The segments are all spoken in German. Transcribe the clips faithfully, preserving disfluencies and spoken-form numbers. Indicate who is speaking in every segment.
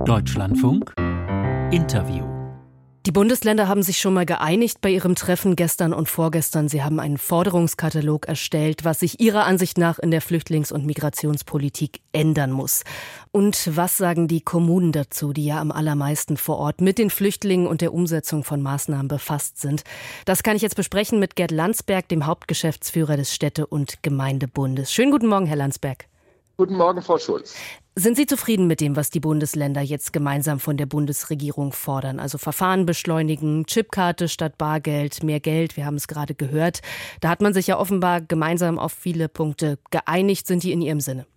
Speaker 1: Deutschlandfunk Interview.
Speaker 2: Die Bundesländer haben sich schon mal geeinigt bei ihrem Treffen gestern und vorgestern. Sie haben einen Forderungskatalog erstellt, was sich ihrer Ansicht nach in der Flüchtlings- und Migrationspolitik ändern muss. Und was sagen die Kommunen dazu, die ja am allermeisten vor Ort mit den Flüchtlingen und der Umsetzung von Maßnahmen befasst sind? Das kann ich jetzt besprechen mit Gerd Landsberg, dem Hauptgeschäftsführer des Städte- und Gemeindebundes. Schönen guten Morgen, Herr Landsberg.
Speaker 3: Guten Morgen, Frau Schulz.
Speaker 2: Sind Sie zufrieden mit dem, was die Bundesländer jetzt gemeinsam von der Bundesregierung fordern? Also Verfahren beschleunigen, Chipkarte statt Bargeld, mehr Geld, wir haben es gerade gehört. Da hat man sich ja offenbar gemeinsam auf viele Punkte geeinigt. Sind die in Ihrem Sinne?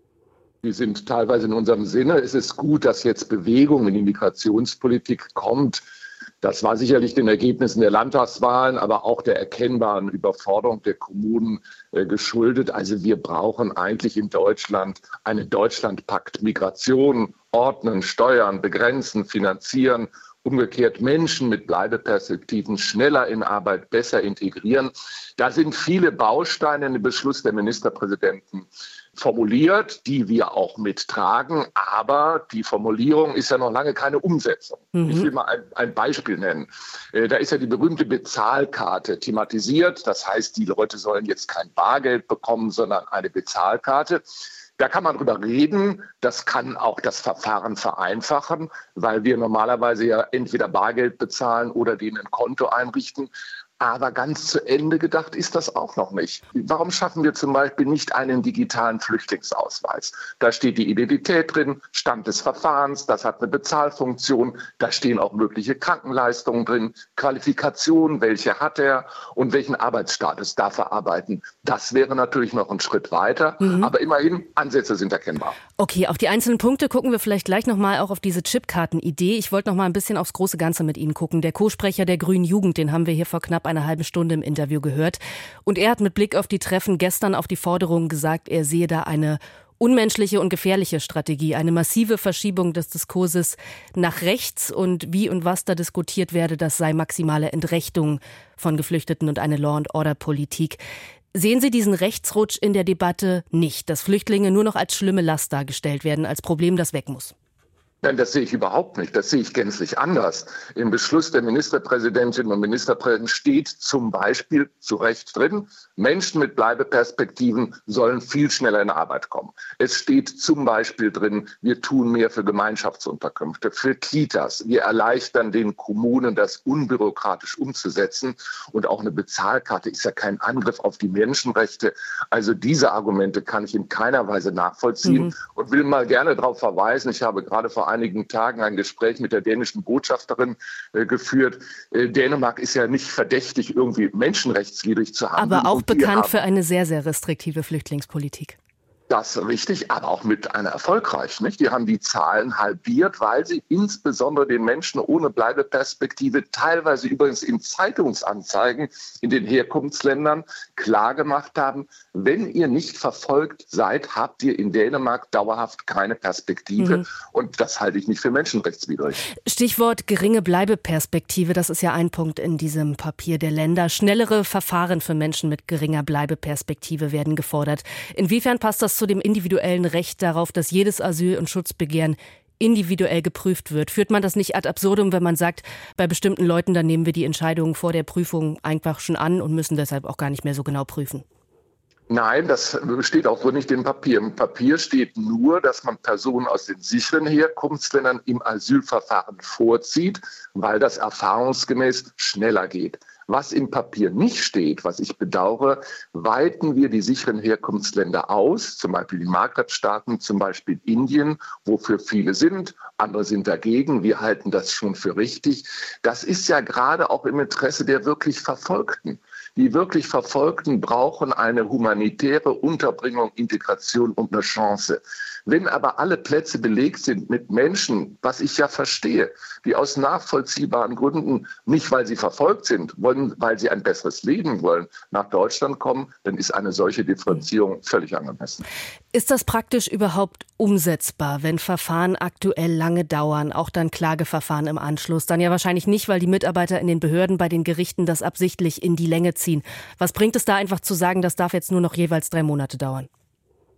Speaker 3: Die sind teilweise in unserem Sinne. Es ist gut, dass jetzt Bewegung in die Migrationspolitik kommt. Das war sicherlich den Ergebnissen der Landtagswahlen, aber auch der erkennbaren Überforderung der Kommunen äh, geschuldet. Also wir brauchen eigentlich in Deutschland einen Deutschlandpakt. Migration ordnen, steuern, begrenzen, finanzieren, umgekehrt Menschen mit Bleibeperspektiven schneller in Arbeit, besser integrieren. Da sind viele Bausteine in dem Beschluss der Ministerpräsidenten formuliert, die wir auch mittragen. Aber die Formulierung ist ja noch lange keine Umsetzung. Mhm. Ich will mal ein, ein Beispiel nennen. Äh, da ist ja die berühmte Bezahlkarte thematisiert. Das heißt, die Leute sollen jetzt kein Bargeld bekommen, sondern eine Bezahlkarte. Da kann man drüber reden. Das kann auch das Verfahren vereinfachen, weil wir normalerweise ja entweder Bargeld bezahlen oder denen ein Konto einrichten. Aber ganz zu Ende gedacht ist das auch noch nicht. Warum schaffen wir zum Beispiel nicht einen digitalen Flüchtlingsausweis? Da steht die Identität drin, Stand des Verfahrens, das hat eine Bezahlfunktion, da stehen auch mögliche Krankenleistungen drin, Qualifikation, welche hat er und welchen Arbeitsstatus darf er arbeiten. Das wäre natürlich noch ein Schritt weiter, mhm. aber immerhin, Ansätze sind erkennbar.
Speaker 2: Okay, auf die einzelnen Punkte gucken wir vielleicht gleich nochmal, auch auf diese Chipkarten-Idee. Ich wollte noch mal ein bisschen aufs große Ganze mit Ihnen gucken. Der Co-Sprecher der Grünen Jugend, den haben wir hier vor knapp einer halben Stunde im Interview gehört. Und er hat mit Blick auf die Treffen gestern auf die Forderungen gesagt, er sehe da eine unmenschliche und gefährliche Strategie, eine massive Verschiebung des Diskurses nach rechts und wie und was da diskutiert werde, das sei maximale Entrechtung von Geflüchteten und eine Law-and-Order-Politik. Sehen Sie diesen Rechtsrutsch in der Debatte nicht, dass Flüchtlinge nur noch als schlimme Last dargestellt werden, als Problem, das weg muss?
Speaker 3: Nein, das sehe ich überhaupt nicht. Das sehe ich gänzlich anders. Im Beschluss der Ministerpräsidentinnen und Ministerpräsidenten steht zum Beispiel zu Recht drin, Menschen mit Bleibeperspektiven sollen viel schneller in Arbeit kommen. Es steht zum Beispiel drin, wir tun mehr für Gemeinschaftsunterkünfte, für Kitas. Wir erleichtern den Kommunen, das unbürokratisch umzusetzen. Und auch eine Bezahlkarte ist ja kein Angriff auf die Menschenrechte. Also diese Argumente kann ich in keiner Weise nachvollziehen mhm. und will mal gerne darauf verweisen. Ich habe gerade vor einigen Tagen ein Gespräch mit der dänischen Botschafterin äh, geführt. Äh, Dänemark ist ja nicht verdächtig, irgendwie menschenrechtswidrig zu handeln.
Speaker 2: Aber auch bekannt für eine sehr, sehr restriktive Flüchtlingspolitik.
Speaker 3: Das ist richtig, aber auch mit einer erfolgreich. Nicht? Die haben die Zahlen halbiert, weil sie insbesondere den Menschen ohne Bleibeperspektive, teilweise übrigens in Zeitungsanzeigen in den Herkunftsländern, klargemacht haben, wenn ihr nicht verfolgt seid, habt ihr in Dänemark dauerhaft keine Perspektive. Mhm. Und das halte ich nicht für menschenrechtswidrig.
Speaker 2: Stichwort geringe Bleibeperspektive, das ist ja ein Punkt in diesem Papier der Länder. Schnellere Verfahren für Menschen mit geringer Bleibeperspektive werden gefordert. Inwiefern passt das zu dem individuellen Recht darauf, dass jedes Asyl- und Schutzbegehren individuell geprüft wird? Führt man das nicht ad absurdum, wenn man sagt, bei bestimmten Leuten, dann nehmen wir die Entscheidungen vor der Prüfung einfach schon an und müssen deshalb auch gar nicht mehr so genau prüfen?
Speaker 3: Nein, das steht auch so nicht im Papier. Im Papier steht nur, dass man Personen aus den sicheren Herkunftsländern im Asylverfahren vorzieht, weil das erfahrungsgemäß schneller geht. Was im Papier nicht steht, was ich bedauere, weiten wir die sicheren Herkunftsländer aus, zum Beispiel die Maghreb-Staaten, zum Beispiel Indien, wofür viele sind, andere sind dagegen, wir halten das schon für richtig. Das ist ja gerade auch im Interesse der wirklich Verfolgten. Die wirklich Verfolgten brauchen eine humanitäre Unterbringung, Integration und eine Chance. Wenn aber alle Plätze belegt sind mit Menschen, was ich ja verstehe, die aus nachvollziehbaren Gründen, nicht weil sie verfolgt sind, wollen, weil sie ein besseres Leben wollen, nach Deutschland kommen, dann ist eine solche Differenzierung völlig angemessen.
Speaker 2: Ist das praktisch überhaupt umsetzbar, wenn Verfahren aktuell lange dauern, auch dann Klageverfahren im Anschluss? Dann ja wahrscheinlich nicht, weil die Mitarbeiter in den Behörden bei den Gerichten das absichtlich in die Länge ziehen. Was bringt es da einfach zu sagen, das darf jetzt nur noch jeweils drei Monate dauern?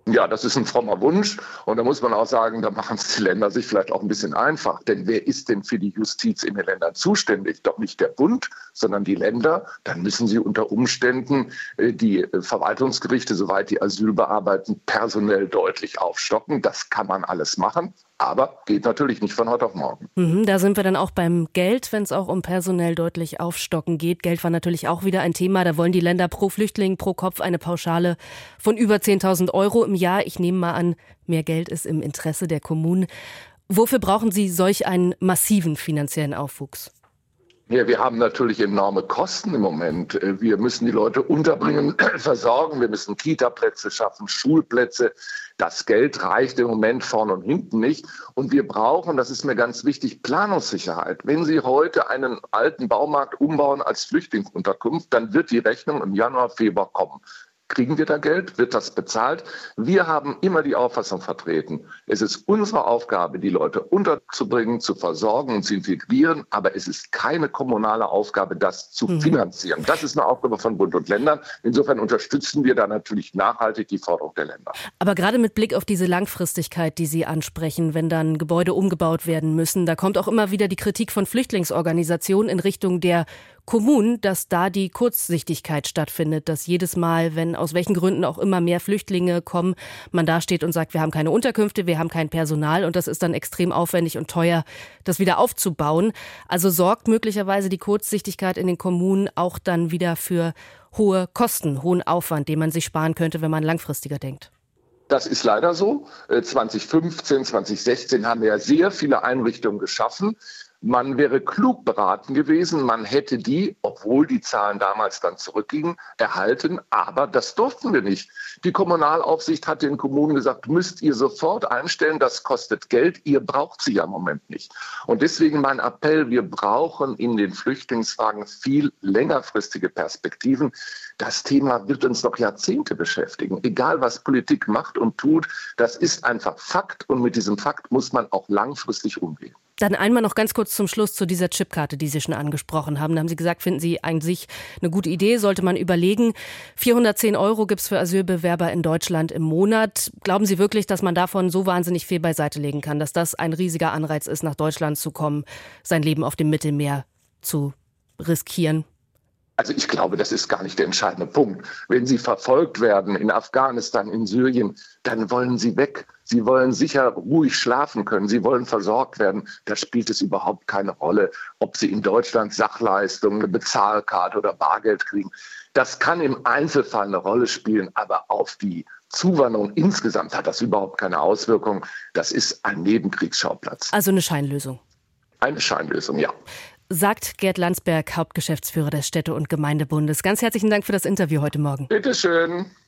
Speaker 3: Ja, das ist ein frommer Wunsch. Und da muss man auch sagen, da machen es die Länder sich vielleicht auch ein bisschen einfach. Denn wer ist denn für die Justiz in den Ländern zuständig? Doch nicht der Bund, sondern die Länder. Dann müssen sie unter Umständen die Verwaltungsgerichte, soweit die Asyl bearbeiten, personell deutlich aufstocken. Das kann man alles machen. Aber geht natürlich nicht von heute auf morgen.
Speaker 2: Mhm, da sind wir dann auch beim Geld, wenn es auch um personell deutlich aufstocken geht. Geld war natürlich auch wieder ein Thema. Da wollen die Länder pro Flüchtling pro Kopf eine Pauschale von über zehntausend Euro im Jahr. Ich nehme mal an, mehr Geld ist im Interesse der Kommunen. Wofür brauchen Sie solch einen massiven finanziellen Aufwuchs?
Speaker 3: Ja, wir haben natürlich enorme Kosten im Moment. Wir müssen die Leute unterbringen, versorgen. Wir müssen Kita-Plätze schaffen, Schulplätze. Das Geld reicht im Moment vorne und hinten nicht. Und wir brauchen, das ist mir ganz wichtig, Planungssicherheit. Wenn Sie heute einen alten Baumarkt umbauen als Flüchtlingsunterkunft, dann wird die Rechnung im Januar, Februar kommen. Kriegen wir da Geld? Wird das bezahlt? Wir haben immer die Auffassung vertreten, es ist unsere Aufgabe, die Leute unterzubringen, zu versorgen und zu integrieren, aber es ist keine kommunale Aufgabe, das zu mhm. finanzieren. Das ist eine Aufgabe von Bund und Ländern. Insofern unterstützen wir da natürlich nachhaltig die Forderung der Länder.
Speaker 2: Aber gerade mit Blick auf diese Langfristigkeit, die Sie ansprechen, wenn dann Gebäude umgebaut werden müssen, da kommt auch immer wieder die Kritik von Flüchtlingsorganisationen in Richtung der Kommunen, dass da die Kurzsichtigkeit stattfindet, dass jedes Mal, wenn aus welchen Gründen auch immer mehr Flüchtlinge kommen, man da steht und sagt, wir haben keine Unterkünfte, wir haben kein Personal und das ist dann extrem aufwendig und teuer, das wieder aufzubauen. Also sorgt möglicherweise die Kurzsichtigkeit in den Kommunen auch dann wieder für hohe Kosten, hohen Aufwand, den man sich sparen könnte, wenn man langfristiger denkt.
Speaker 3: Das ist leider so. zwanzig fünfzehn, zwanzig sechzehn haben wir ja sehr viele Einrichtungen geschaffen. Man wäre klug beraten gewesen, man hätte die, obwohl die Zahlen damals dann zurückgingen, erhalten, aber das durften wir nicht. Die Kommunalaufsicht hat den Kommunen gesagt, müsst ihr sofort einstellen, das kostet Geld, ihr braucht sie ja im Moment nicht. Und deswegen mein Appell, wir brauchen in den Flüchtlingsfragen viel längerfristige Perspektiven. Das Thema wird uns noch Jahrzehnte beschäftigen, egal was Politik macht und tut, das ist einfach Fakt und mit diesem Fakt muss man auch langfristig umgehen.
Speaker 2: Dann einmal noch ganz kurz zum Schluss zu dieser Chipkarte, die Sie schon angesprochen haben. Da haben Sie gesagt, finden Sie an sich eine gute Idee, sollte man überlegen. vierhundertzehn Euro gibt es für Asylbewerber in Deutschland im Monat. Glauben Sie wirklich, dass man davon so wahnsinnig viel beiseite legen kann, dass das ein riesiger Anreiz ist, nach Deutschland zu kommen, sein Leben auf dem Mittelmeer zu riskieren?
Speaker 3: Also ich glaube, das ist gar nicht der entscheidende Punkt. Wenn Sie verfolgt werden in Afghanistan, in Syrien, dann wollen Sie weg. Sie wollen sicher ruhig schlafen können. Sie wollen versorgt werden. Da spielt es überhaupt keine Rolle, ob Sie in Deutschland Sachleistungen, eine Bezahlkarte oder Bargeld kriegen. Das kann im Einzelfall eine Rolle spielen, aber auf die Zuwanderung insgesamt hat das überhaupt keine Auswirkung. Das ist ein Nebenkriegsschauplatz.
Speaker 2: Also eine Scheinlösung.
Speaker 3: Eine Scheinlösung, ja.
Speaker 2: Sagt Gerd Landsberg, Hauptgeschäftsführer des Städte- und Gemeindebundes. Ganz herzlichen Dank für das Interview heute Morgen.
Speaker 3: Bitte schön.